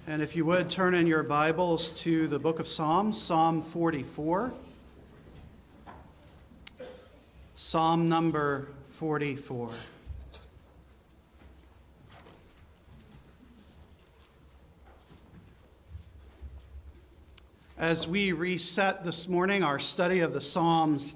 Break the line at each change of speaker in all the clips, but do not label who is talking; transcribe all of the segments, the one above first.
And if you would, turn in your Bibles to the book of Psalms, Psalm 44. Psalm number 44. As we reset this morning our study of the Psalms,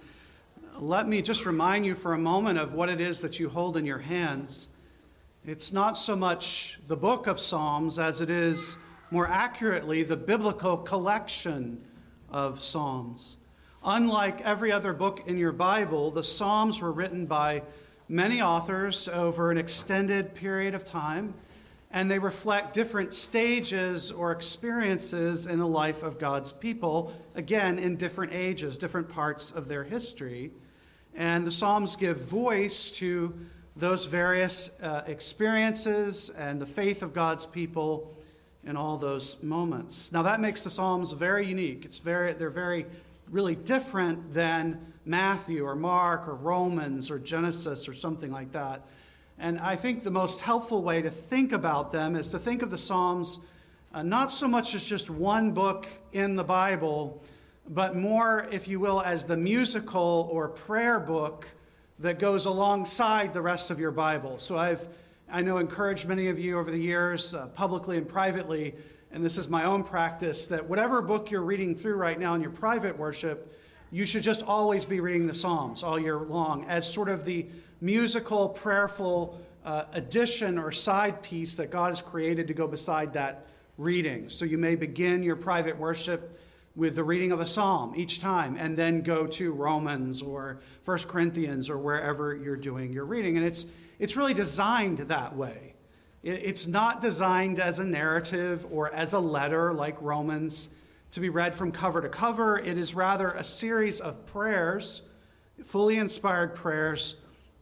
let me just remind you for a moment of what it is that you hold in your hands. It's not so much the book of Psalms as it is, more accurately, the biblical collection of Psalms. Unlike every other book in your Bible, the Psalms were written by many authors over an extended period of time, and they reflect different stages or experiences in the life of God's people, again, in different ages, different parts of their history. And the Psalms give voice to those various experiences and the faith of God's people in all those moments. Now that makes the Psalms very unique. They're very really different than Matthew or Mark or Romans or Genesis or something like that. And I think the most helpful way to think about them is to think of the Psalms not so much as just one book in the Bible, but more, if you will, as the musical or prayer book that goes alongside the rest of your Bible. So I know encouraged many of you over the years, publicly and privately, and this is my own practice, that whatever book you're reading through right now in your private worship, you should just always be reading the Psalms all year long as sort of the musical, prayerful addition or side piece that God has created to go beside that reading. So you may begin your private worship with the reading of a psalm each time, and then go to Romans or 1 Corinthians or wherever you're doing your reading. And it's really designed that way. It's not designed as a narrative or as a letter like Romans to be read from cover to cover. It is rather a series of prayers, fully inspired prayers,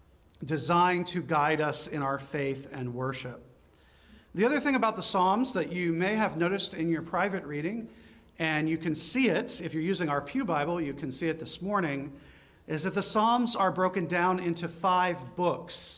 designed to guide us in our faith and worship. The other thing about the Psalms that you may have noticed in your private reading, and you can see it, if you're using our Pew Bible, you can see it this morning, is that the Psalms are broken down into 5 books.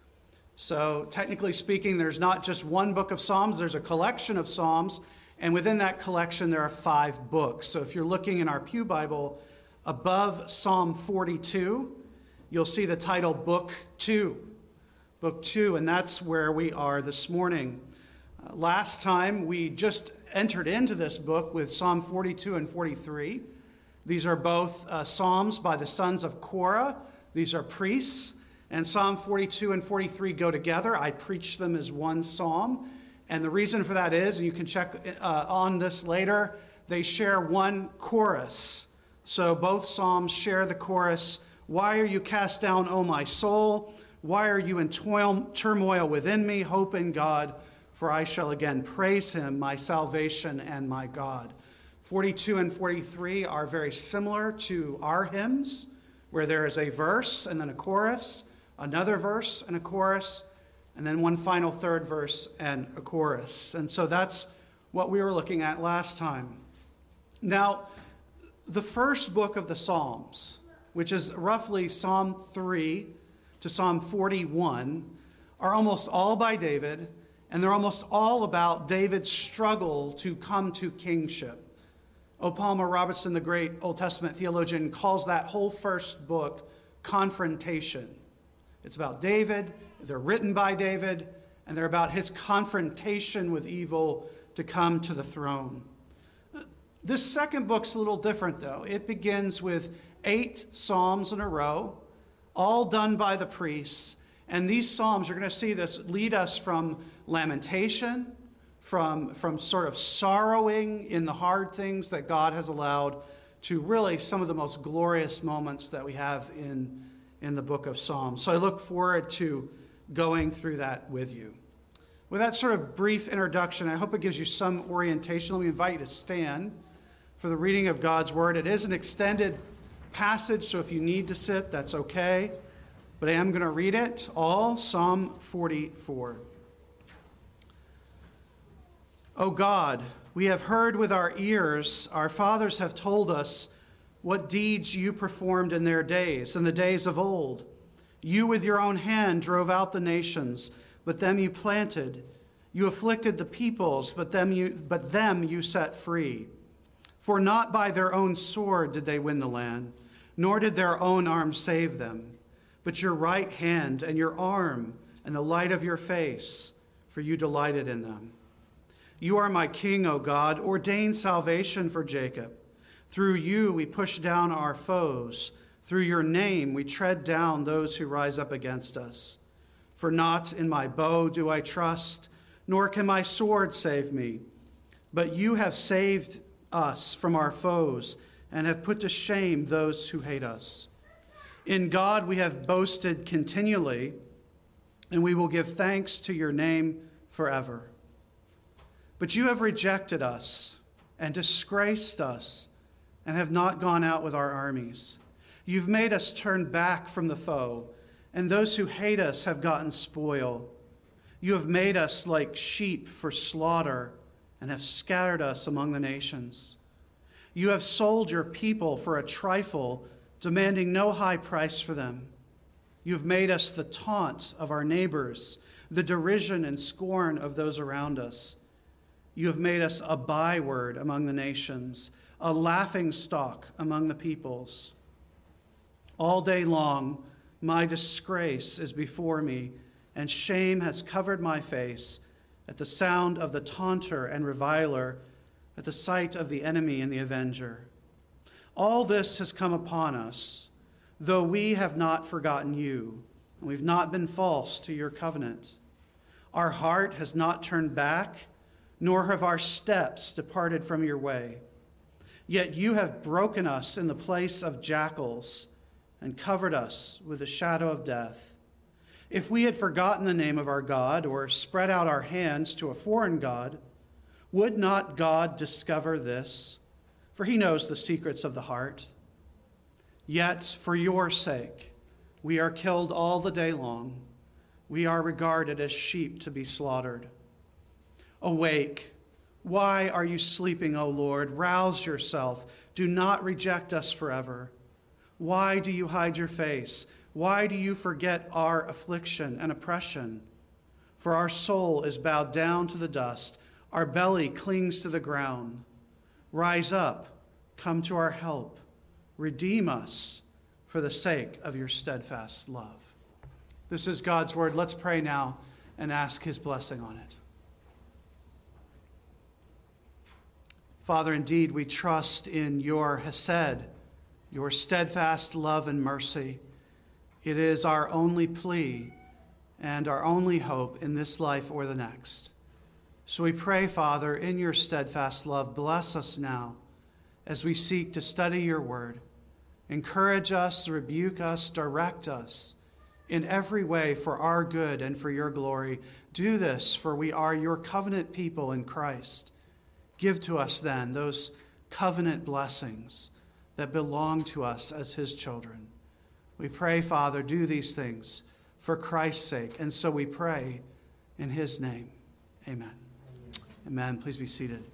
So technically speaking, there's not just one book of Psalms, there's a collection of Psalms, and within that collection there are 5 books. So if you're looking in our Pew Bible, above Psalm 42, you'll see the title Book 2. Book 2, and that's where we are this morning. Last time we just entered into this book with Psalm 42 and 43. These are both psalms by the sons of Korah. These are priests. And Psalm 42 and 43 go together. I preach them as one psalm. And the reason for that is, and you can check on this later, they share one chorus. So both psalms share the chorus, "Why are you cast down, O my soul? Why are you in turmoil within me? Hope in God, for I shall again praise him, my salvation and my God." 42 and 43 are very similar to our hymns, where there is a verse and then a chorus, another verse and a chorus, and then one final third verse and a chorus. And so that's what we were looking at last time. Now, the first book of the Psalms, which is roughly Psalm 3 to Psalm 41, are almost all by David, and they're almost all about David's struggle to come to kingship. O. Palmer Robertson, the great Old Testament theologian, calls that whole first book confrontation. It's about David, they're written by David, and they're about his confrontation with evil to come to the throne. This second book's a little different, though. It begins with 8 psalms in a row, all done by the priests. And these psalms, you're going to see this, lead us from lamentation, from sort of sorrowing in the hard things that God has allowed, to really some of the most glorious moments that we have in the book of Psalms. So I look forward to going through that with you. With that sort of brief introduction, I hope it gives you some orientation. Let me invite you to stand for the reading of God's word. It is an extended passage, so if you need to sit, that's okay. But I am going to read it all, Psalm 44. O God, we have heard with our ears, our fathers have told us what deeds you performed in their days, in the days of old. You with your own hand drove out the nations, but them you planted. You afflicted the peoples, but them you set free. For not by their own sword did they win the land, nor did their own arm save them, but your right hand and your arm and the light of your face, for you delighted in them. You are my king, O God. Ordain salvation for Jacob. Through you we push down our foes. Through your name we tread down those who rise up against us. For not in my bow do I trust, nor can my sword save me. But you have saved us from our foes and have put to shame those who hate us. In God we have boasted continually, and we will give thanks to your name forever. But you have rejected us and disgraced us and have not gone out with our armies. You've made us turn back from the foe, and those who hate us have gotten spoil. You have made us like sheep for slaughter and have scattered us among the nations. You have sold your people for a trifle, demanding no high price for them. You have made us the taunt of our neighbors, the derision and scorn of those around us. You have made us a byword among the nations, a laughingstock among the peoples. All day long, my disgrace is before me, and shame has covered my face at the sound of the taunter and reviler, at the sight of the enemy and the avenger. All this has come upon us, though we have not forgotten you, and we've not been false to your covenant. Our heart has not turned back, nor have our steps departed from your way. Yet you have broken us in the place of jackals and covered us with the shadow of death. If we had forgotten the name of our God or spread out our hands to a foreign god, would not God discover this? For he knows the secrets of the heart. Yet for your sake we are killed all the day long. We are regarded as sheep to be slaughtered. Awake. Why are you sleeping, O Lord? Rouse yourself. Do not reject us forever. Why do you hide your face? Why do you forget our affliction and oppression? For our soul is bowed down to the dust. Our belly clings to the ground. Rise up, come to our help. Redeem us for the sake of your steadfast love. This is God's word. Let's pray now and ask his blessing on it. Father, indeed, we trust in your hesed, your steadfast love and mercy. It is our only plea and our only hope in this life or the next. So we pray, Father, in your steadfast love, bless us now as we seek to study your word. Encourage us, rebuke us, direct us in every way for our good and for your glory. Do this, for we are your covenant people in Christ. Give to us then those covenant blessings that belong to us as his children. We pray, Father, do these things for Christ's sake. And so we pray in his name. Amen. Amen. Please be seated.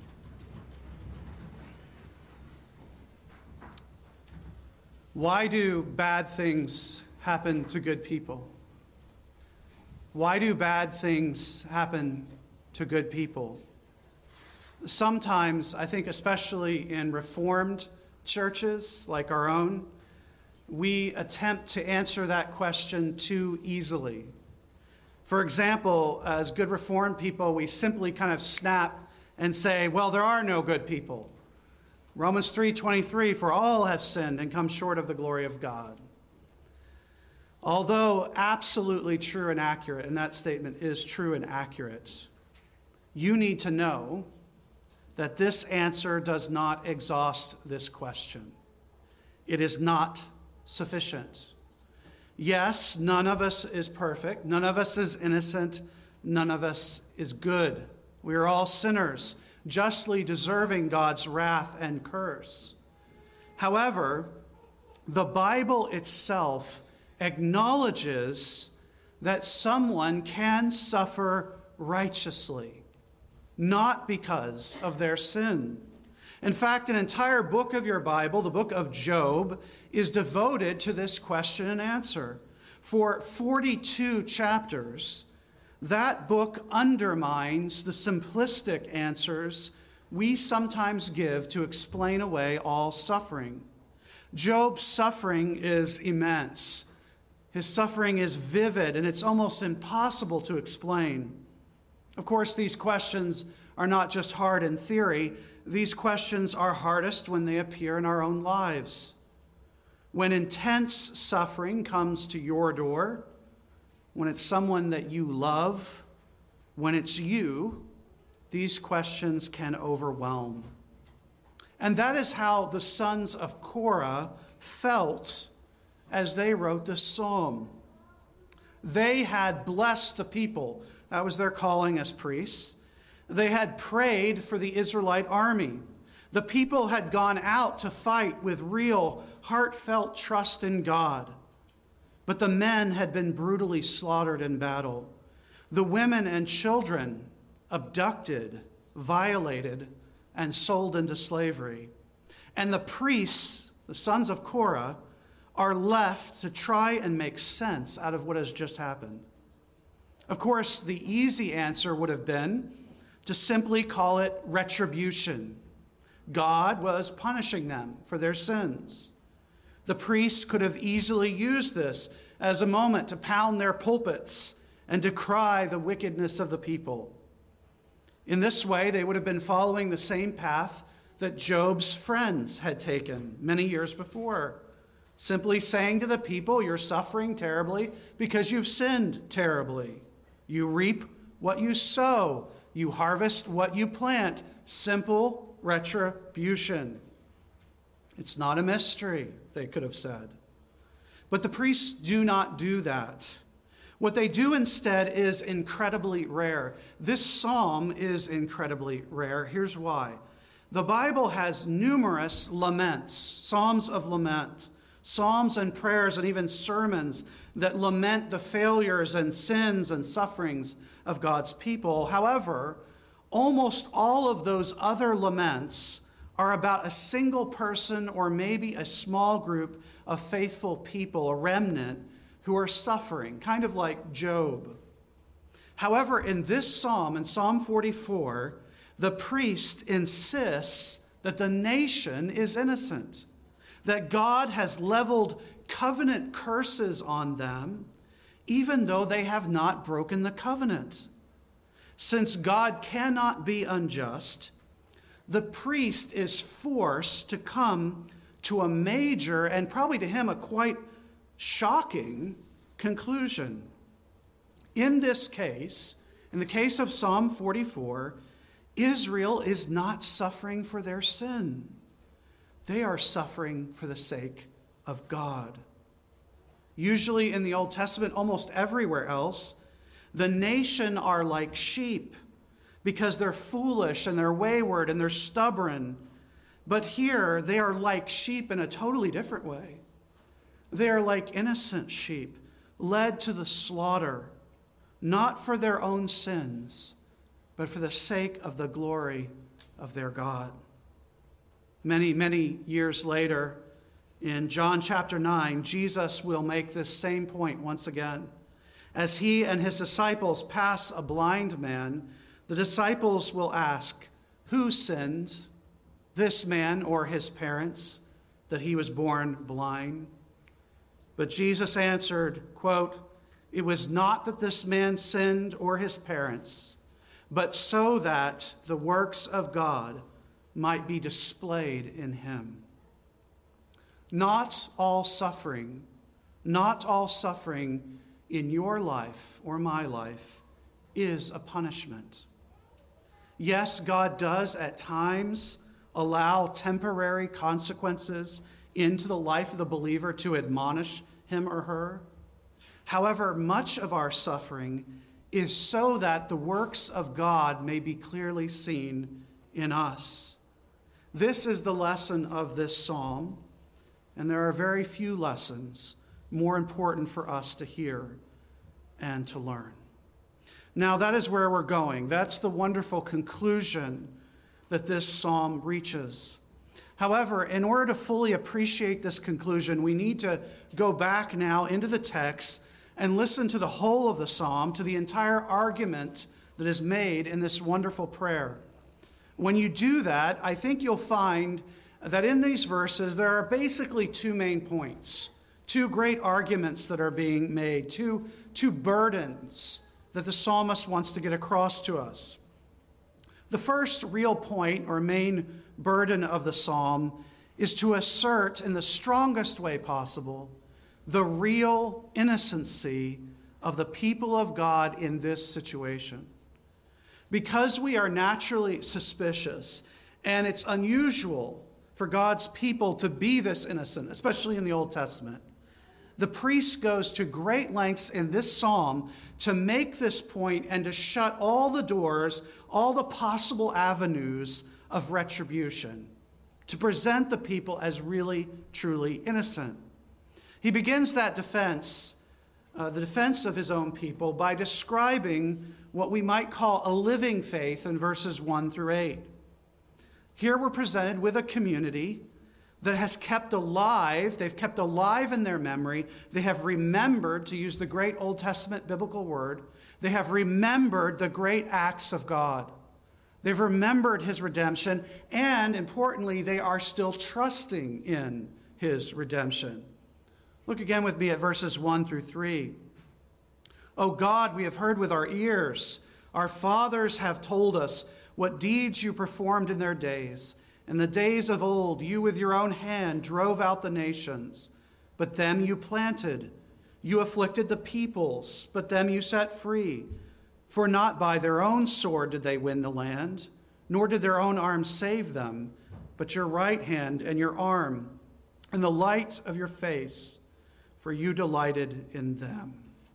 Why do bad things happen to good people? Why do bad things happen to good people? Sometimes, I think especially in Reformed churches like our own, we attempt to answer that question too easily. For example, as good Reformed people, we simply kind of snap and say, well, there are no good people. Romans 3:23, for all have sinned and come short of the glory of God. Although absolutely true and accurate, and that statement is true and accurate, you need to know that this answer does not exhaust this question. It is not sufficient. Yes, none of us is perfect. None of us is innocent. None of us is good. We are all sinners, justly deserving God's wrath and curse. However, the Bible itself acknowledges that someone can suffer righteously, not because of their sin. In fact, an entire book of your Bible, the book of Job, is devoted to this question and answer. For 42 chapters, that book undermines the simplistic answers we sometimes give to explain away all suffering. Job's suffering is immense. His suffering is vivid, and it's almost impossible to explain. Of course, these questions are not just hard in theory. These questions are hardest when they appear in our own lives. When intense suffering comes to your door, when it's someone that you love, when it's you, these questions can overwhelm. And that is how the sons of Korah felt as they wrote this psalm. They had blessed the people. That was their calling as priests. They had prayed for the Israelite army. The people had gone out to fight with real, heartfelt trust in God. But the men had been brutally slaughtered in battle. The women and children abducted, violated, and sold into slavery. And the priests, the sons of Korah, are left to try and make sense out of what has just happened. Of course, the easy answer would have been to simply call it retribution. God was punishing them for their sins. The priests could have easily used this as a moment to pound their pulpits and decry the wickedness of the people. In this way, they would have been following the same path that Job's friends had taken many years before, simply saying to the people, you're suffering terribly because you've sinned terribly. You reap what you sow. You harvest what you plant. Simple retribution. It's not a mystery, they could have said. But the priests do not do that. What they do instead is incredibly rare. This psalm is incredibly rare. Here's why. The Bible has numerous laments, psalms of lament, psalms and prayers and even sermons that lament the failures and sins and sufferings of God's people. However, almost all of those other laments are about a single person or maybe a small group of faithful people, a remnant, who are suffering, kind of like Job. However, in this psalm, in Psalm 44, the priest insists that the nation is innocent, that God has leveled covenant curses on them, even though they have not broken the covenant. Since God cannot be unjust, the priest is forced to come to a major, and probably to him a quite shocking conclusion. In this case, in the case of Psalm 44, Israel is not suffering for their sin. They are suffering for the sake of God. Usually in the Old Testament, almost everywhere else, the nation are like sheep because they're foolish and they're wayward and they're stubborn. But here, they are like sheep in a totally different way. They are like innocent sheep, led to the slaughter, not for their own sins, but for the sake of the glory of their God. Many, many years later, in John chapter 9, Jesus will make this same point once again. As he and his disciples pass a blind man, the disciples will ask, who sinned, this man or his parents, that he was born blind? But Jesus answered, quote, it was not that this man sinned or his parents, but so that the works of God might be displayed in him. Not all suffering in your life or my life is a punishment. Yes, God does at times allow temporary consequences into the life of the believer to admonish him or her. However, much of our suffering is so that the works of God may be clearly seen in us. This is the lesson of this psalm, and there are very few lessons more important for us to hear and to learn. Now, that is where we're going. That's the wonderful conclusion that this psalm reaches. However, in order to fully appreciate this conclusion, we need to go back now into the text and listen to the whole of the psalm, to the entire argument that is made in this wonderful prayer. When you do that, I think you'll find that in these verses there are basically two main points, two great arguments that are being made, two burdens that the psalmist wants to get across to us. The first real point or main burden of the psalm is to assert in the strongest way possible the real innocency of the people of God in this situation. Because we are naturally suspicious, and it's unusual for God's people to be this innocent, especially in the Old Testament, the priest goes to great lengths in this psalm to make this point and to shut all the doors, all the possible avenues of retribution, to present the people as really, truly innocent. He begins that defense, the defense of his own people, by describing what we might call a living faith in verses 1 through 8. Here we're presented with a community that has kept alive, they've kept alive in their memory, they have remembered, to use the great Old Testament biblical word, they have remembered the great acts of God. They've remembered his redemption, and importantly, they are still trusting in his redemption. Look again with me at verses 1 through 3. O God, we have heard with our ears. Our fathers have told us what deeds you performed in their days. In the days of old, you with your own hand drove out the nations, but them you planted. You afflicted the peoples, but them you set free. For not by their own sword did they win the land, nor did their own arm save them, but your right hand and your arm, and the light of your face, for you delighted in them.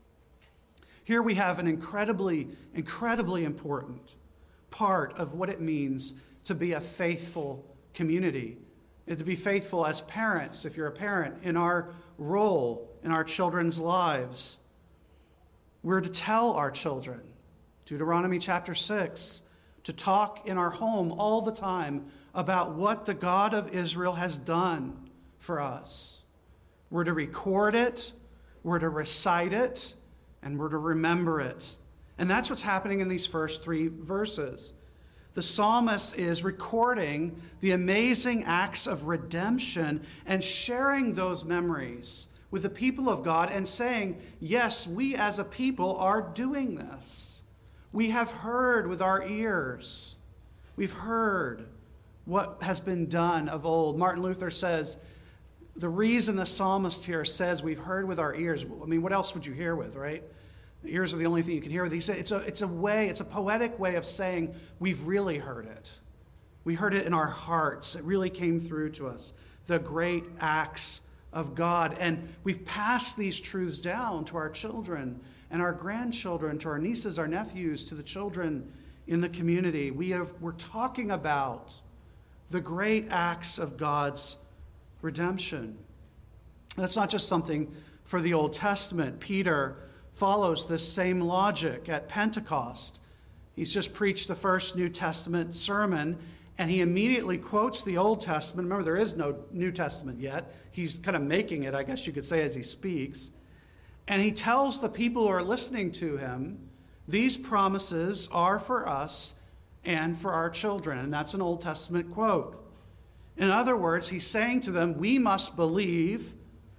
Here we have an incredibly, incredibly important part of what it means to be a faithful community, and to be faithful as parents, if you're a parent, in our role in our children's lives. We're to tell our children, Deuteronomy chapter 6, to talk in our home all the time about what the God of Israel has done for us. We're to record it, we're to recite it, and we're to remember it. And that's what's happening in these first three verses. The psalmist is recording the amazing acts of redemption and sharing those memories with the people of God and saying, yes, we as a people are doing this. We have heard with our ears. We've heard what has been done of old. Martin Luther says, the reason the psalmist here says we've heard with our ears, I mean, what else would you hear with, right? The ears are the only thing you can hear with. He said it's a poetic way of saying we've really heard it. We heard it in our hearts. It really came through to us, the great acts of God. And we've passed these truths down to our children and our grandchildren, to our nieces, our nephews, to the children in the community. We're talking about the great acts of God's redemption. That's not just something for the Old Testament. Peter follows this same logic at Pentecost. He's just preached the first New Testament sermon, and he immediately quotes the Old Testament. Remember, there is no New Testament yet. He's kind of making it, I guess you could say, as he speaks. And he tells the people who are listening to him, these promises are for us and for our children. And that's an Old Testament quote. In other words, he's saying to them, we must believe,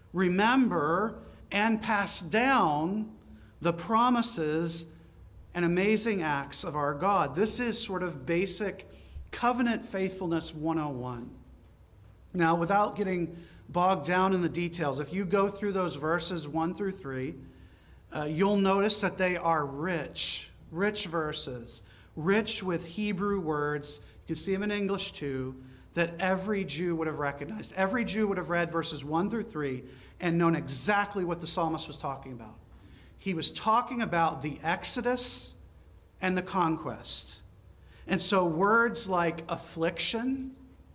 remember, and pass down the promises and amazing acts of our God. This is sort of basic covenant faithfulness 101. Now, without getting bogged down in the details, if you go through those verses 1 through 3, you'll notice that they are rich verses, rich with Hebrew words. You can see them in English too, that every Jew would have recognized. Every Jew would have read verses 1 through 3 and known exactly what the psalmist was talking about. He was talking about the Exodus and the conquest. And so words like affliction,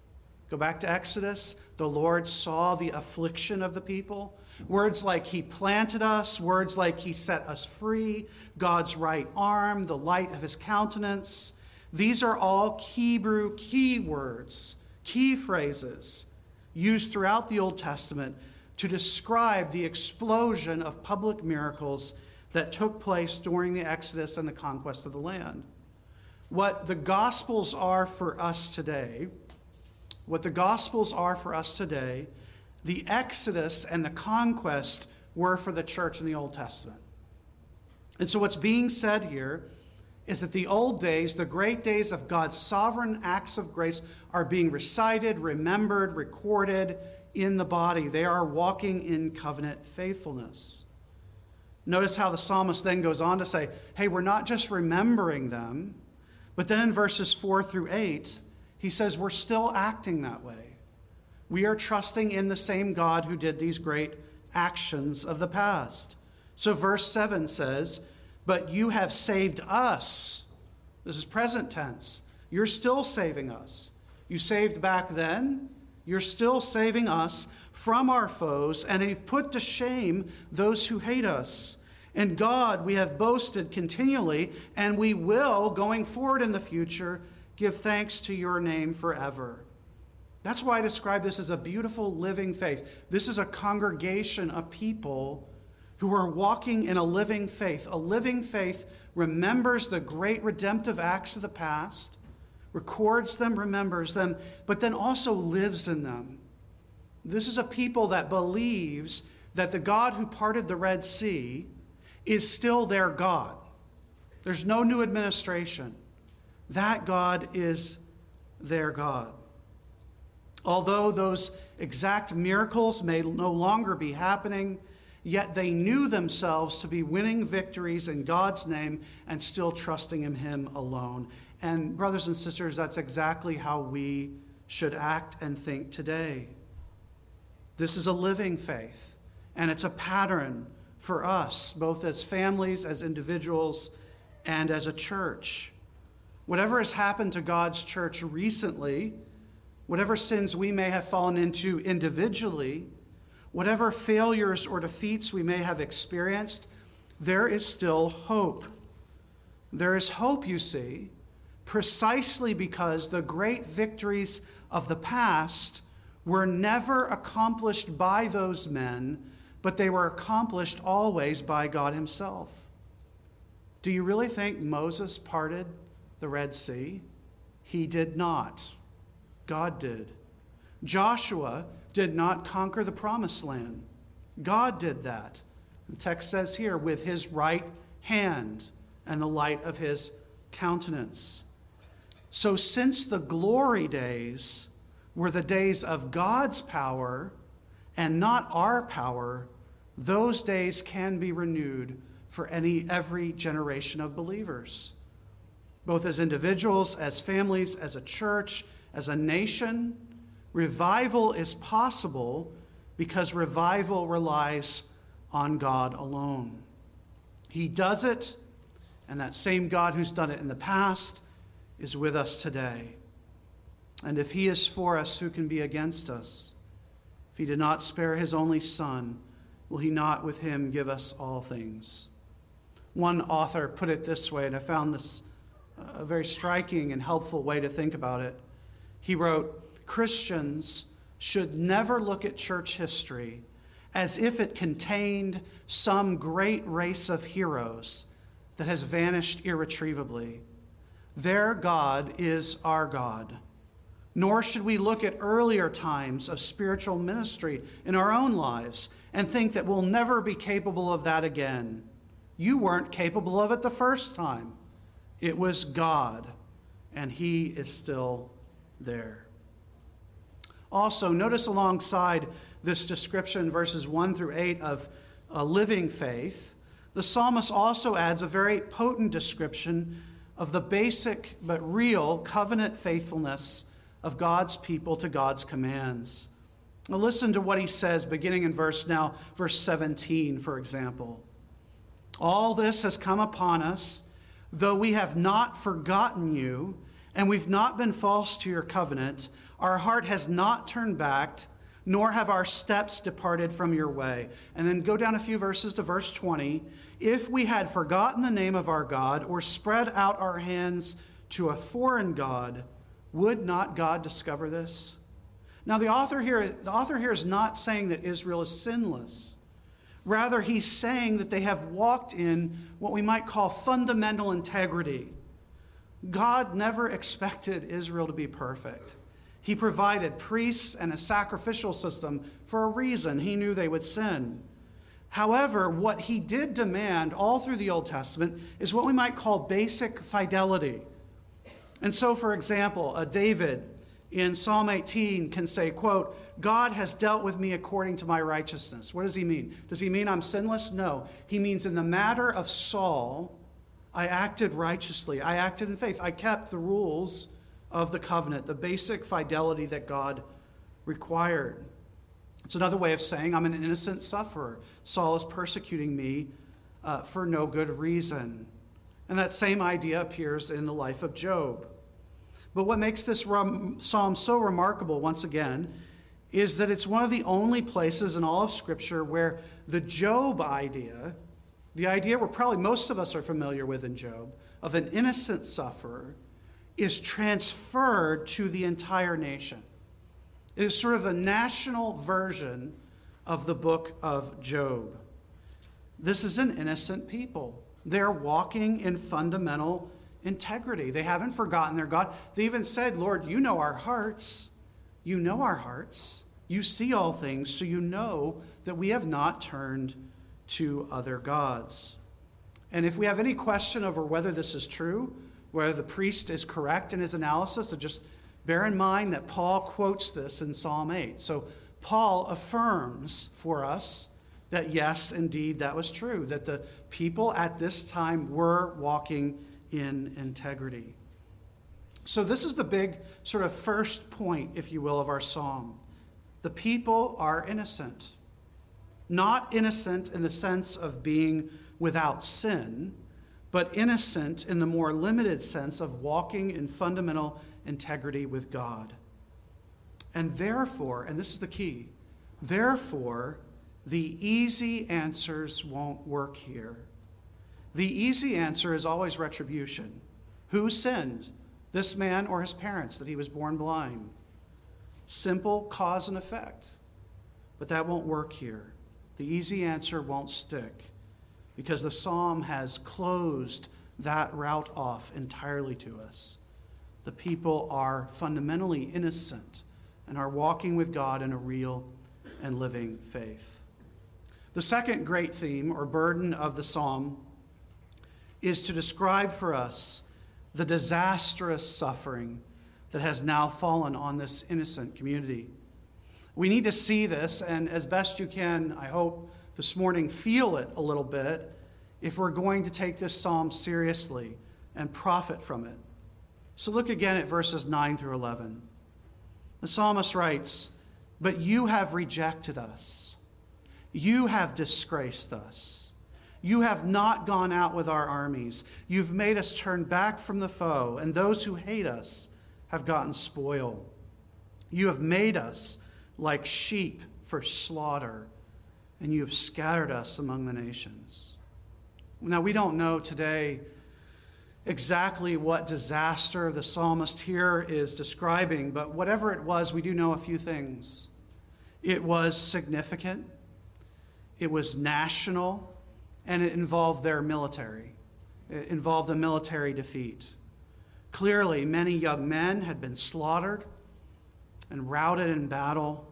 go back to Exodus, the Lord saw the affliction of the people. Words like he planted us, words like he set us free, God's right arm, the light of his countenance. These are all Hebrew key words, key phrases used throughout the Old Testament to describe the explosion of public miracles that took place during the Exodus and the conquest of the land. What the Gospels are for us today, the Exodus and the conquest were for the church in the Old Testament. And so what's being said here is that the old days, the great days of God's sovereign acts of grace, are being recited, remembered, recorded in the body. They are walking in covenant faithfulness. Notice how the psalmist then goes on to say, hey, we're not just remembering them, but then in verses 4 through 8, he says we're still acting that way. We are trusting in the same God who did these great actions of the past. So verse 7 says, but you have saved us. This is present tense. You're still saving us. You saved back then. You're still saving us from our foes, and have put to shame those who hate us. In God we have boasted continually, and we will, going forward in the future, give thanks to your name forever. That's why I describe this as a beautiful living faith. This is a congregation of people who are walking in a living faith. A living faith remembers the great redemptive acts of the past, records them, remembers them, but then also lives in them. This is a people that believes that the God who parted the Red Sea is still their God. There's no new administration. That God is their God. Although those exact miracles may no longer be happening, yet they knew themselves to be winning victories in God's name and still trusting in him alone. And brothers and sisters, that's exactly how we should act and think today. This is a living faith, and it's a pattern for us, both as families, as individuals, and as a church. Whatever has happened to God's church recently, whatever sins we may have fallen into individually, whatever failures or defeats we may have experienced, there is still hope. There is hope, you see, precisely because the great victories of the past were never accomplished by those men, but they were accomplished always by God himself. Do you really think Moses parted the Red Sea? He did not. God did. Joshua did not conquer the promised land. God did that. The text says here, with his right hand and the light of his countenance. So since the glory days were the days of God's power and not our power, those days can be renewed for every generation of believers. Both as individuals, as families, as a church, as a nation, revival is possible because revival relies on God alone. He does it, and that same God who's done it in the past is with us today. And if he is for us, who can be against us? If he did not spare his only Son, will he not with him give us all things? One author put it this way, and I found this a very striking and helpful way to think about it. He wrote, Christians should never look at church history as if it contained some great race of heroes that has vanished irretrievably. Their God is our God. Nor should we look at earlier times of spiritual ministry in our own lives and think that we'll never be capable of that again. You weren't capable of it the first time. It was God, and he is still there. Also, notice alongside this description, verses 1 through 8, of a living faith, the psalmist also adds a very potent description of the basic but real covenant faithfulness of God's people to God's commands. Now listen to what he says, beginning in verse 17, for example. All this has come upon us, though we have not forgotten you, and we've not been false to your covenant. Our heart has not turned back, nor have our steps departed from your way. And then go down a few verses to verse 20. If we had forgotten the name of our God, or spread out our hands to a foreign God, would not God discover this? Now, the author here is not saying that Israel is sinless. Rather, he's saying that they have walked in what we might call fundamental integrity. God never expected Israel to be perfect. He provided priests and a sacrificial system for a reason. He knew they would sin. However, what he did demand all through the Old Testament is what we might call basic fidelity. And so, for example, David in Psalm 18 can say, quote, God has dealt with me according to my righteousness. What does he mean? Does he mean I'm sinless? No. He means in the matter of Saul, I acted righteously. I acted in faith. I kept the rules of the covenant, the basic fidelity that God required. It's another way of saying I'm an innocent sufferer. Saul is persecuting me for no good reason. And that same idea appears in the life of Job. But what makes this psalm so remarkable, once again, is that it's one of the only places in all of Scripture where the Job idea, the idea where probably most of us are familiar with in Job, of an innocent sufferer, is transferred to the entire nation. It is sort of a national version of the book of Job. This is an innocent people. They're walking in fundamental integrity. They haven't forgotten their God. They even said, Lord, you know our hearts. You know our hearts. You see all things, so you know that we have not turned to other gods. And if we have any question over whether this is true, whether the priest is correct in his analysis, so just bear in mind that Paul quotes this in Psalm 8. So Paul affirms for us that yes, indeed, that was true, that the people at this time were walking in integrity. So this is the big sort of first point, if you will, of our psalm. The people are innocent. Not innocent in the sense of being without sin, but innocent in the more limited sense of walking in fundamental integrity with God. And therefore, and this is the key, therefore, the easy answers won't work here. The easy answer is always retribution. Who sinned? This man or his parents, that he was born blind? Simple cause and effect. But that won't work here. The easy answer won't stick because the psalm has closed that route off entirely to us. The people are fundamentally innocent and are walking with God in a real and living faith. The second great theme or burden of the psalm is to describe for us the disastrous suffering that has now fallen on this innocent community. We need to see this, and as best you can, I hope this morning, feel it a little bit if we're going to take this psalm seriously and profit from it. So look again at verses 9 through 11. The psalmist writes, "But you have rejected us. You have disgraced us. You have not gone out with our armies. You've made us turn back from the foe, and those who hate us have gotten spoil. You have made us like sheep for slaughter, and you have scattered us among the nations." Now, we don't know today exactly what disaster the psalmist here is describing, but whatever it was, we do know a few things. It was significant, it was national, and it involved their military. It involved a military defeat. Clearly, many young men had been slaughtered and routed in battle.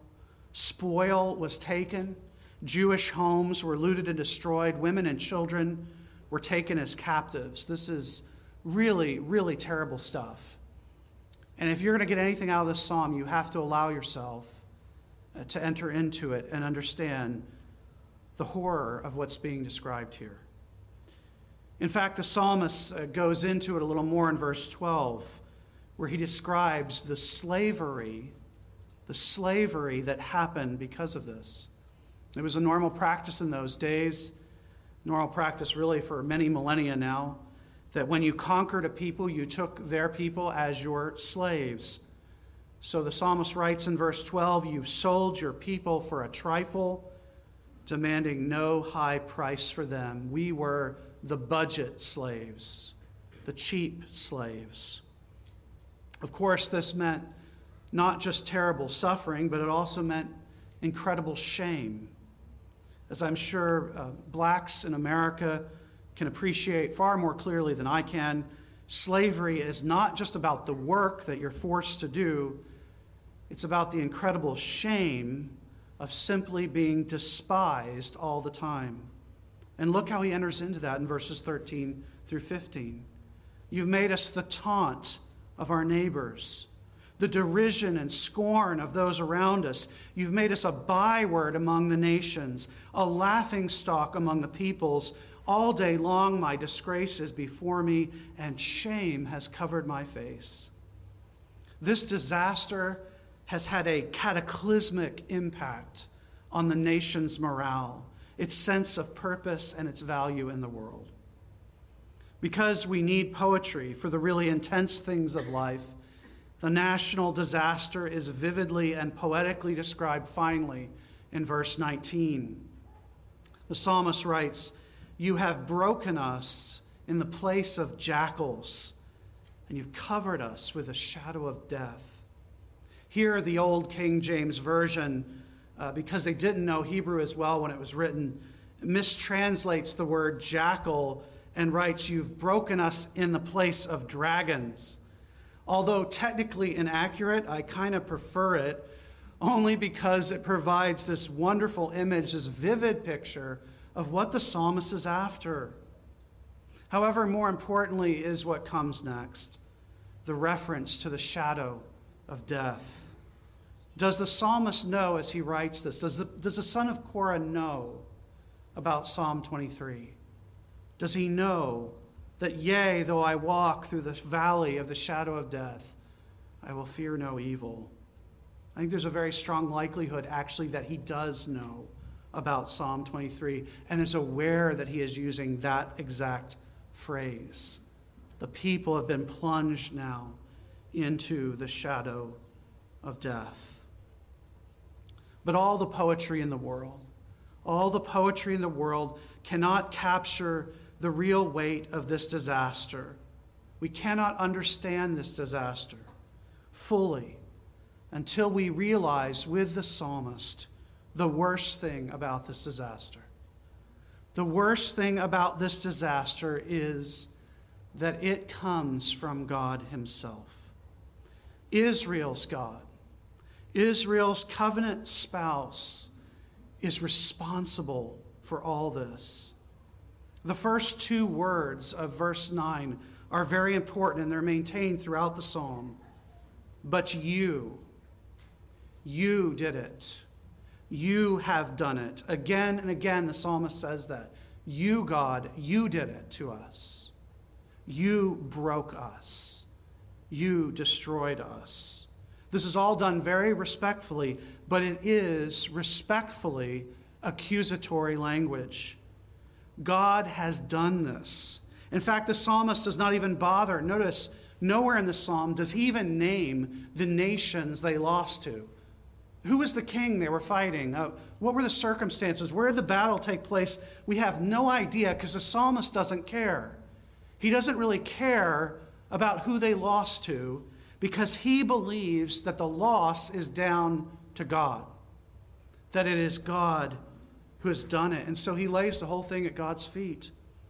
Spoil was taken. Jewish homes were looted and destroyed. Women and children were taken as captives. This is really, really terrible stuff. And if you're going to get anything out of this psalm, you have to allow yourself to enter into it and understand the horror of what's being described here. In fact, the psalmist goes into it a little more in verse 12, where he describes the slavery that happened because of this. It was a normal practice in those days, normal practice really for many millennia now, that when you conquered a people, you took their people as your slaves. So the psalmist writes in verse 12, "You sold your people for a trifle, demanding no high price for them. We were the budget slaves, the cheap slaves." Of course, this meant not just terrible suffering, but it also meant incredible shame. As I'm sure blacks in America can appreciate far more clearly than I can, slavery is not just about the work that you're forced to do, it's about the incredible shame of simply being despised all the time. And look how he enters into that in verses 13 through 15. You've made us the taunt of our neighbors, the derision and scorn of those around us. You've made us a byword among the nations, a laughingstock among the peoples. All day long my disgrace is before me, and shame has covered my face. This disaster has had a cataclysmic impact on the nation's morale, its sense of purpose, and its value in the world. Because we need poetry for the really intense things of life, the national disaster is vividly and poetically described finally in verse 19. The psalmist writes, "You have broken us in the place of jackals, and you've covered us with a shadow of death." Here, the old King James Version, because they didn't know Hebrew as well when it was written, mistranslates the word jackal and writes, "You've broken us in the place of dragons." Although technically inaccurate, I kind of prefer it only because it provides this wonderful image, this vivid picture of what the psalmist is after. However, more importantly is what comes next, the reference to the shadow of death. Does the psalmist know as he writes this? Does the son of Korah know about Psalm 23? Does he know that, yea, though I walk through the valley of the shadow of death, I will fear no evil? I think there's a very strong likelihood, actually, that he does know about Psalm 23 and is aware that he is using that exact phrase. The people have been plunged now into the shadow of death. But all the poetry in the world cannot capture the real weight of this disaster. We cannot understand this disaster fully until we realize with the psalmist the worst thing about this disaster. The worst thing about this disaster is that it comes from God himself. Israel's God, Israel's covenant spouse, is responsible for all this. The first two words of verse 9 are very important, and they're maintained throughout the psalm. But you did it. You have done it. Again and again, the psalmist says that. You, God, you did it to us. You broke us. You destroyed us. This is all done very respectfully, but it is respectfully accusatory language. God has done this. In fact, the psalmist does not even bother. Notice, nowhere in the psalm does he even name the nations they lost to. Who was the king they were fighting? What were the circumstances? Where did the battle take place? We have no idea because the psalmist doesn't care. He doesn't really care about who they lost to because he believes that the loss is down to God, that it is God who has done it. And so he lays the whole thing at God's feet.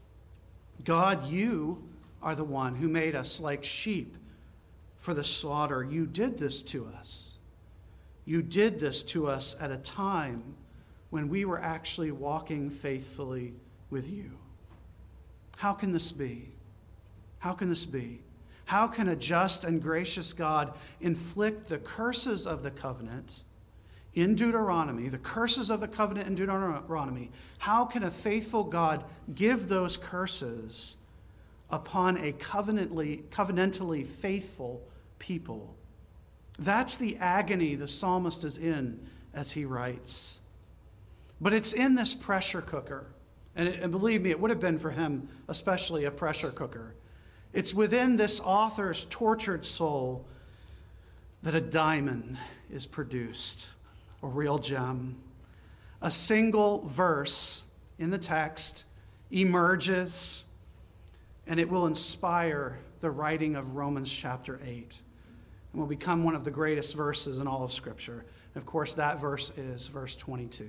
God, you are the one who made us like sheep for the slaughter. You did this to us. You did this to us at a time when we were actually walking faithfully with you. How can this be? How can this be? How can a just and gracious God inflict the curses of the covenant in Deuteronomy, the curses of the covenant in Deuteronomy? How can a faithful God give those curses upon a covenantally faithful people? That's the agony the psalmist is in as he writes. But it's in this pressure cooker, and believe me, it would have been for him especially a pressure cooker. It's within this author's tortured soul that a diamond is produced, a real gem. A single verse in the text emerges, and it will inspire the writing of Romans chapter 8. and will become one of the greatest verses in all of Scripture. And of course, that verse is verse 22.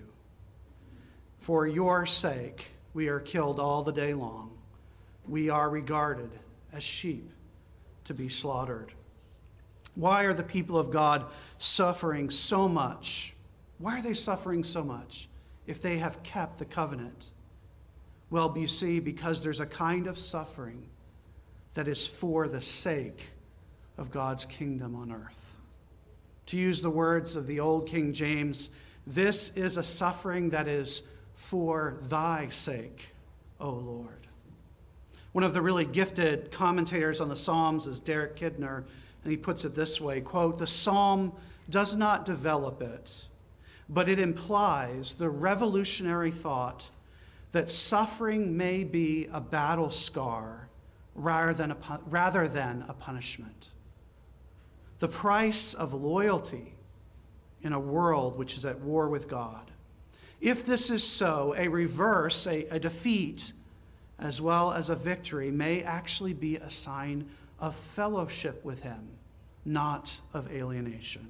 For your sake we are killed all the day long. We are regarded as sheep to be slaughtered. Why are the people of God suffering so much? Why are they suffering so much if they have kept the covenant? Well, you see, because there's a kind of suffering that is for the sake of God's kingdom on earth. To use the words of the old King James, this is a suffering that is for thy sake, O Lord. One of the really gifted commentators on the Psalms is Derek Kidner, and he puts it this way, quote, "The psalm does not develop it, but it implies the revolutionary thought that suffering may be a battle scar rather than a punishment. The price of loyalty in a world which is at war with God. If this is so, a reverse, a defeat, as well as a victory, may actually be a sign of fellowship with him, not of alienation."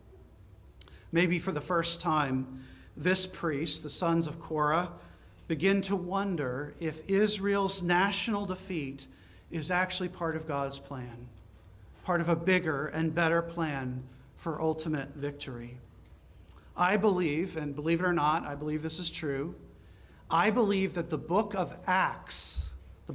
Maybe for the first time, this priest, the sons of Korah, begin to wonder if Israel's national defeat is actually part of God's plan, part of a bigger and better plan for ultimate victory. I believe, and believe it or not, I believe this is true, I believe that the book of Acts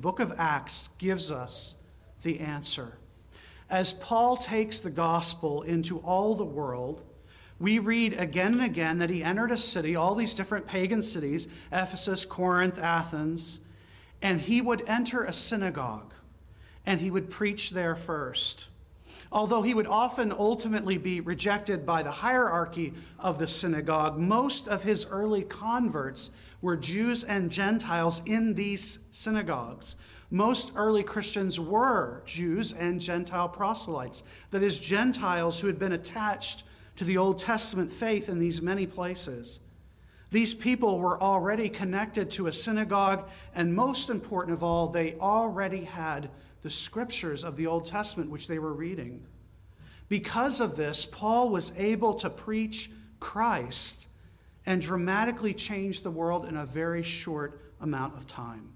gives us the answer. As Paul takes the gospel into all the world, we read again and again that he entered a city, all these different pagan cities, Ephesus, Corinth, Athens, and he would enter a synagogue and he would preach there first. Although he would often ultimately be rejected by the hierarchy of the synagogue, most of his early converts were Jews and Gentiles in these synagogues. Most early Christians were Jews and Gentile proselytes, that is, Gentiles who had been attached to the Old Testament faith in these many places. These people were already connected to a synagogue, and most important of all, they already had the scriptures of the Old Testament which they were reading. Because of this, Paul was able to preach Christ and dramatically change the world in a very short amount of time.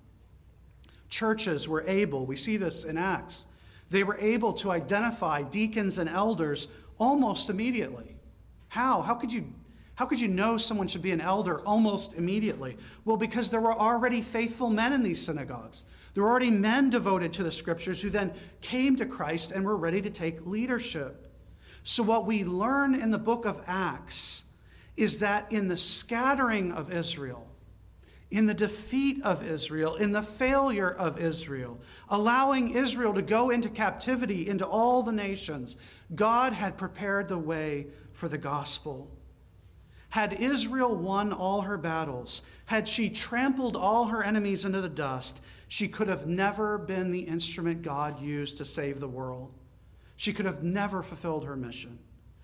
Churches were able, we see this in Acts, they were able to identify deacons and elders almost immediately. How? How could you know someone should be an elder almost immediately? Well, because there were already faithful men in these synagogues. There were already men devoted to the scriptures who then came to Christ and were ready to take leadership. So what we learn in the book of Acts is that in the scattering of Israel, in the defeat of Israel, in the failure of Israel, allowing Israel to go into captivity into all the nations, God had prepared the way for the gospel. Had Israel won all her battles, had she trampled all her enemies into the dust, she could have never been the instrument God used to save the world. She could have never fulfilled her mission.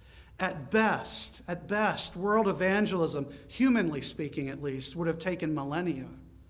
At best, world evangelism, humanly speaking at least, would have taken millennia.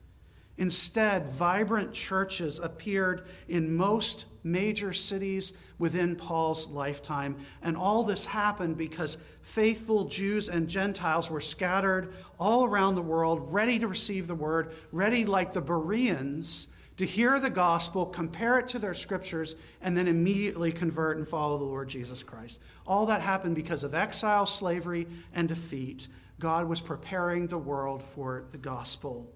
Instead, vibrant churches appeared in most major cities within Paul's lifetime. And all this happened because faithful Jews and Gentiles were scattered all around the world, ready to receive the word, ready like the Bereans to hear the gospel, compare it to their scriptures, and then immediately convert and follow the Lord Jesus Christ. All that happened because of exile, slavery, and defeat. God was preparing the world for the gospel.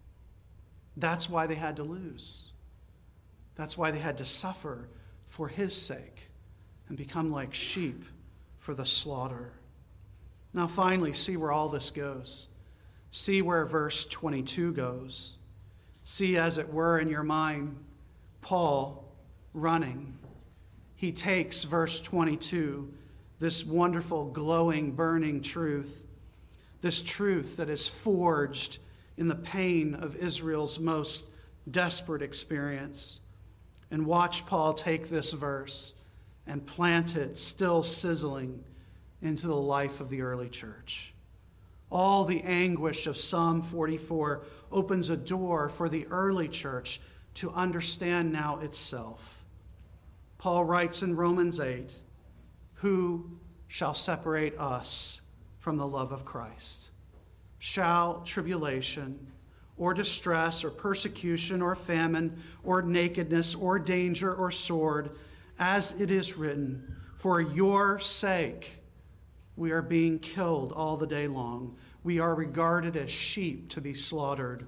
That's why they had to lose. That's why they had to suffer for his sake and become like sheep for the slaughter. Now finally, see where all this goes. See where verse 22 goes. See, as it were, in your mind, Paul running. He takes verse 22, this wonderful, glowing, burning truth, this truth that is forged in the pain of Israel's most desperate experience. And watch Paul take this verse and plant it, still sizzling, into the life of the early church. All the anguish of Psalm 44 opens a door for the early church to understand now itself. Paul writes in Romans 8, Who shall separate us from the love of Christ? Shall tribulation, or distress, or persecution, or famine, or nakedness, or danger, or sword, as it is written, for your sake we are being killed all the day long. We are regarded as sheep to be slaughtered.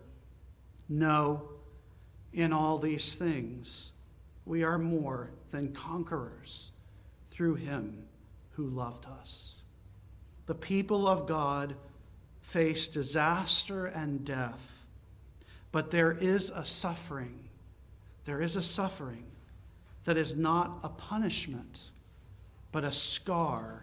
No, in all these things we are more than conquerors through him who loved us. The people of God face disaster and death, but there is a suffering. There is a suffering that is not a punishment, but a scar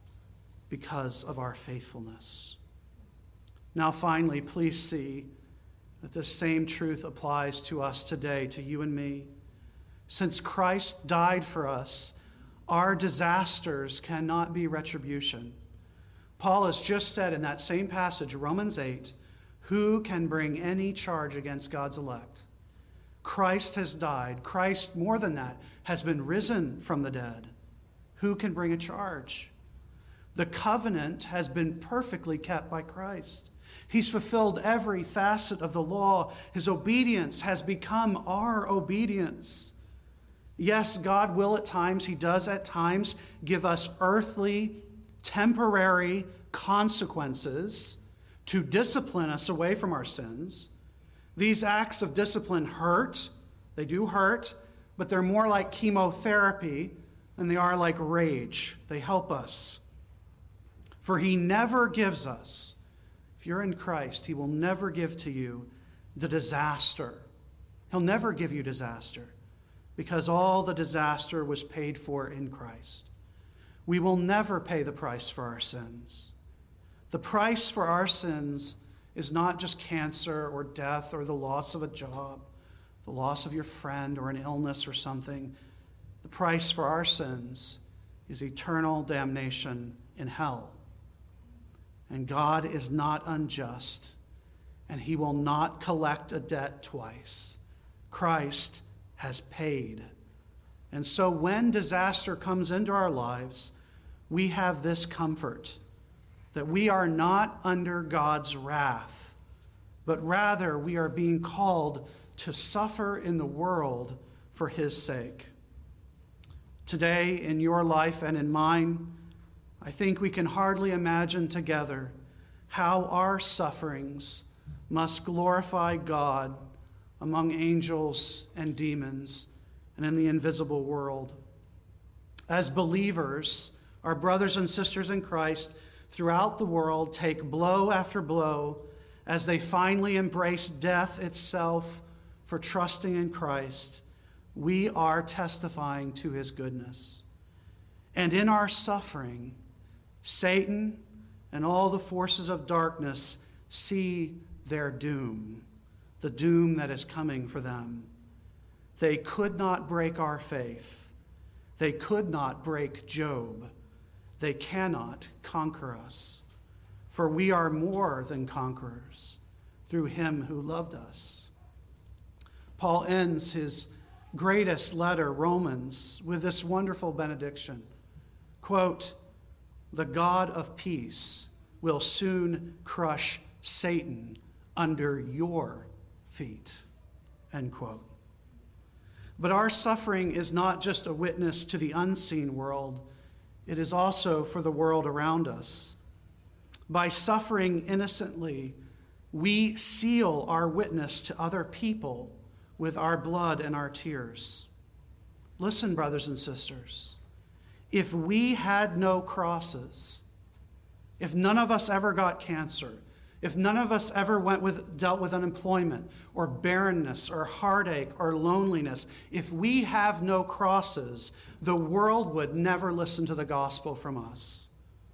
because of our faithfulness. Now, finally, please see that this same truth applies to us today, to you and me. Since Christ died for us, our disasters cannot be retribution. Paul has just said in that same passage, Romans 8, who can bring any charge against God's elect? Christ has died. Christ, more than that, has been risen from the dead. Who can bring a charge? The covenant has been perfectly kept by Christ. He's fulfilled every facet of the law. His obedience has become our obedience. Yes, God will at times, he does at times, give us earthly, temporary consequences to discipline us away from our sins. These acts of discipline hurt. They do hurt, but they're more like chemotherapy than they are like rage. They help us. For he never gives us, if you're in Christ, he will never give to you the disaster. He'll never give you disaster because all the disaster was paid for in Christ. We will never pay the price for our sins. The price for our sins is not just cancer or death or the loss of a job, the loss of your friend or an illness or something. The price for our sins is eternal damnation in hell. And God is not unjust, and he will not collect a debt twice. Christ has paid. And so when disaster comes into our lives, we have this comfort that we are not under God's wrath, but rather we are being called to suffer in the world for his sake. Today, in your life and in mine, I think we can hardly imagine together how our sufferings must glorify God among angels and demons and in the invisible world. As believers, our brothers and sisters in Christ throughout the world take blow after blow as they finally embrace death itself for trusting in Christ. We are testifying to his goodness. And in our suffering, Satan and all the forces of darkness see their doom, the doom that is coming for them. They could not break our faith. They could not break Job. They cannot conquer us, for we are more than conquerors through him who loved us. Paul ends his greatest letter, Romans, with this wonderful benediction. Quote, the God of peace will soon crush Satan under your feet. End quote. But our suffering is not just a witness to the unseen world. It is also for the world around us. By suffering innocently, we seal our witness to other people with our blood and our tears. Listen, brothers and sisters. If we had no crosses, if none of us ever got cancer, if none of us ever dealt with unemployment or barrenness or heartache or loneliness, if we have no crosses, the world would never listen to the gospel from us.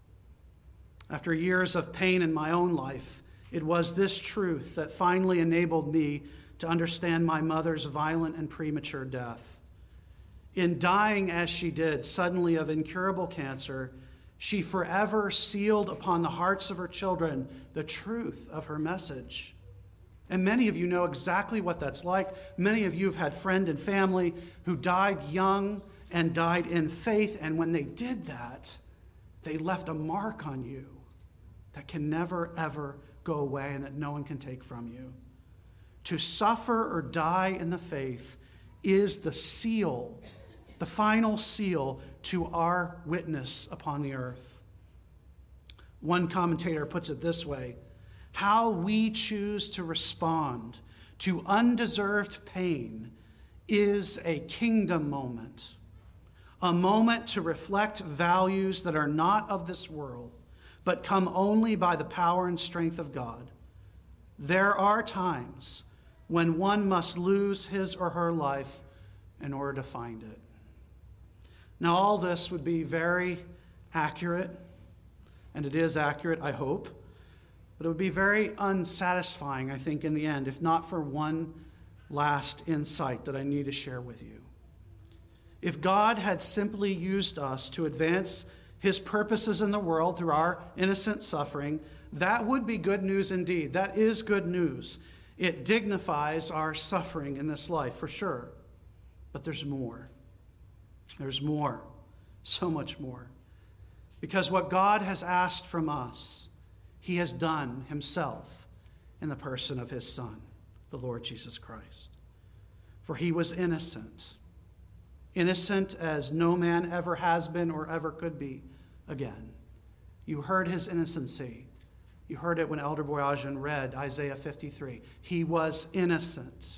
After years of pain in my own life, it was this truth that finally enabled me to understand my mother's violent and premature death. In dying as she did, suddenly of incurable cancer, she forever sealed upon the hearts of her children the truth of her message. And many of you know exactly what that's like. Many of you have had friend and family who died young and died in faith. And when they did that, they left a mark on you that can never, ever go away and that no one can take from you. To suffer or die in the faith is the seal, the final seal to our witness upon the earth. One commentator puts it this way: how we choose to respond to undeserved pain is a kingdom moment, a moment to reflect values that are not of this world, but come only by the power and strength of God. There are times when one must lose his or her life in order to find it. Now, all this would be very accurate, and it is accurate, I hope, but it would be very unsatisfying, I think, in the end, if not for one last insight that I need to share with you. If God had simply used us to advance his purposes in the world through our innocent suffering, that would be good news indeed. That is good news. It dignifies our suffering in this life, for sure. But there's more. There's more. So much more. Because what God has asked from us, he has done himself in the person of his Son, the Lord Jesus Christ. For he was innocent. Innocent as no man ever has been or ever could be again. You heard his innocency. You heard it when Elder Boyajian read Isaiah 53. He was innocent.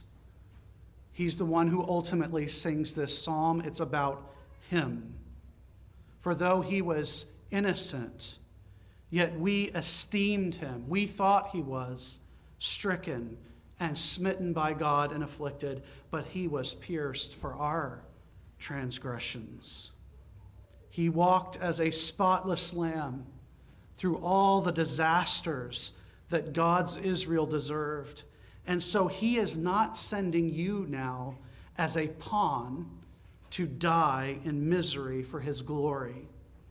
He's the one who ultimately sings this psalm. It's about him. For though he was innocent, yet we esteemed him. We thought he was stricken and smitten by God and afflicted, but he was pierced for our transgressions. He walked as a spotless lamb through all the disasters that God's Israel deserved. And so he is not sending you now as a pawn to die in misery for his glory.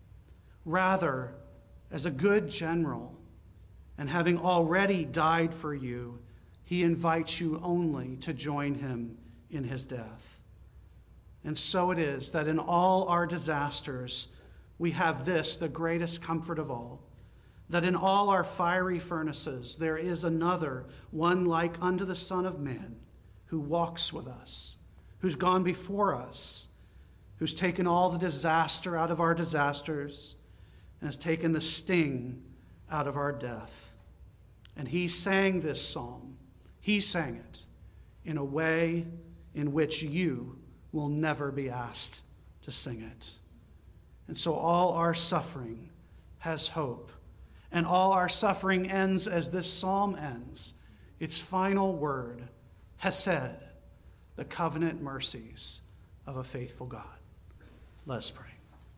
Rather, as a good general, and having already died for you, he invites you only to join him in his death. And so it is that in all our disasters, we have this, the greatest comfort of all, that in all our fiery furnaces there is another, one like unto the Son of Man, who walks with us, who's gone before us, who's taken all the disaster out of our disasters, and has taken the sting out of our death. And he sang this psalm. He sang it in a way in which you will never be asked to sing it. And so all our suffering has hope. And all our suffering ends as this psalm ends. Its final word, Hesed, the covenant mercies of a faithful God. Let us pray.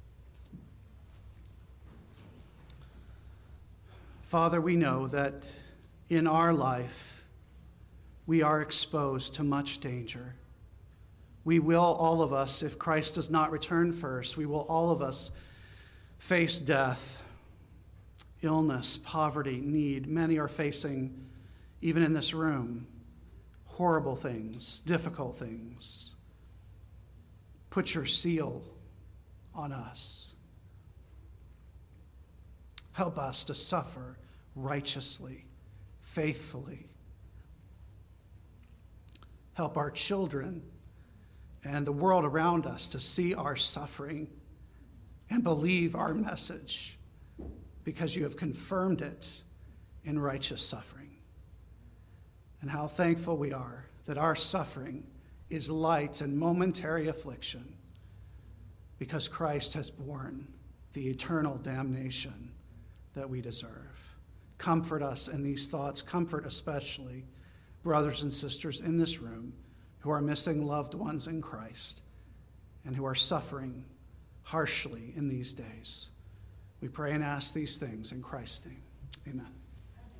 Father, we know that in our life we are exposed to much danger. We will, all of us, if Christ does not return first, we will all of us face death, illness, poverty, need. Many are facing, even in this room, horrible things, difficult things. Put your seal on us. Help us to suffer righteously, faithfully. Help our children and the world around us to see our suffering and believe our message, because you have confirmed it in righteous suffering. And how thankful we are that our suffering is light and momentary affliction, because Christ has borne the eternal damnation that we deserve. Comfort us in these thoughts. Comfort especially brothers and sisters in this room who are missing loved ones in Christ and who are suffering harshly in these days. We pray and ask these things in Christ's name. Amen.